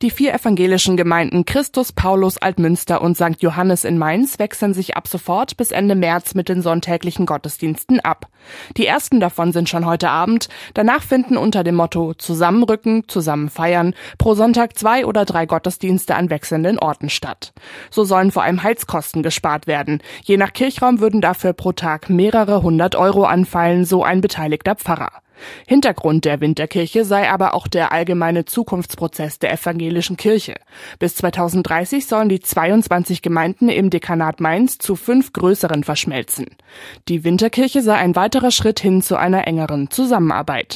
Die 4 evangelischen Gemeinden Christus, Paulus, Altmünster und St. Johannes in Mainz wechseln sich ab sofort bis Ende März mit den sonntäglichen Gottesdiensten ab. Die ersten davon sind schon heute Abend. Danach finden unter dem Motto Zusammenrücken, zusammen feiern pro Sonntag 2 oder 3 Gottesdienste an wechselnden Orten statt. So sollen vor allem Heizkosten gespart werden. Je nach Kirchraum würden dafür pro Tag mehrere 100 Euro anfallen, so ein beteiligter Pfarrer. Hintergrund der Winterkirche sei aber auch der allgemeine Zukunftsprozess der evangelischen Kirche. Bis 2030 sollen die 22 Gemeinden im Dekanat Mainz zu 5 größeren verschmelzen. Die Winterkirche sei ein weiterer Schritt hin zu einer engeren Zusammenarbeit.